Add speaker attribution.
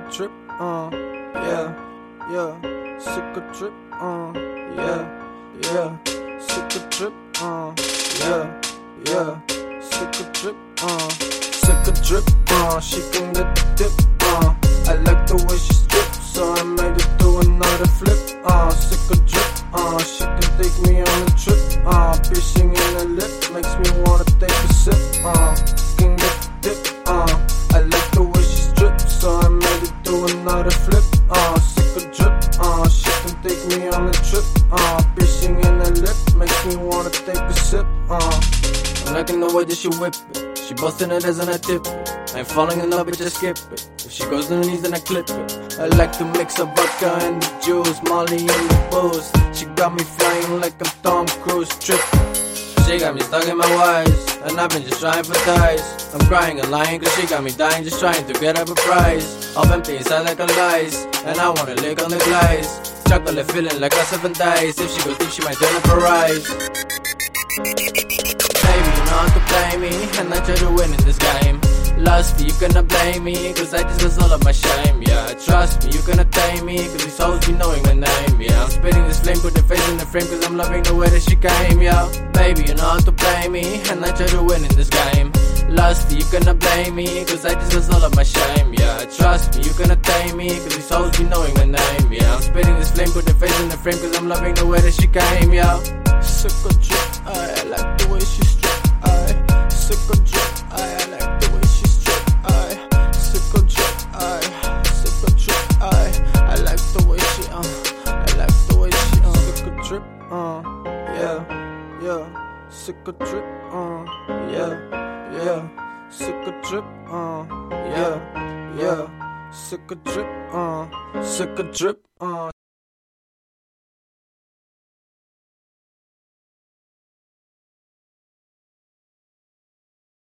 Speaker 1: drip, yeah, yeah, sick of drip, yeah, yeah, sick of drip, yeah, yeah, sick of drip, sick of drip, she can get the dip, I like the way she strips, so I made her do another flip, sick of drip, she can take me on a trip, piercing in her lip, makes me wanna take a sip, can get the dip, I like the way she strips, so I made her do another flip, sick of drip, she can take me on a trip, piercing in her lip, makes me wanna take a sip, I'm liking the way that she whip it, she bustin' it as I tip it, I ain't falling in love but just skip it, if she goes to the knees then I clip it, I like to mix up vodka and the juice, Molly and the booze, she got me flying like I'm Tom Cruise trippin'. She got me stuck in my ways, and I've been just trying for ties. I'm crying and lying cause she got me dying, just trying to get up a prize. All empty inside like a lies, and I wanna lick on the glaze. Chocolate feeling like a 7 days, if she goes deep she might turn up her eyes. Baby, you know how to play me, and I try to win in this game. Lusty, you cannot blame me, cause I just lost all of my shame, yeah. Trust me, you cannot tame me, cause these hoes be knowing my name, yeah. I'm spitting this flame, put the face in the frame, cause I'm loving the way that she came, yeah. Baby, you know how to play me, and I try to win in this game. Lusty, you cannot blame me, cause I just lost all of my shame, yeah. Trust me, you cannot tame me, cause these hoes be knowing my name, yeah. I'm spitting this flame, put the face in the frame, cause I'm loving the way that she came, yeah. Sick of drip, I like the way she strip, sick of drip, I like the way she strip, sick of drip, sick of drip, I like the way she, I like the way she, sick of drip, yeah, yeah, sick of drip, yeah, yeah, sick of drip, yeah, yeah, sick of drip, sick of drip,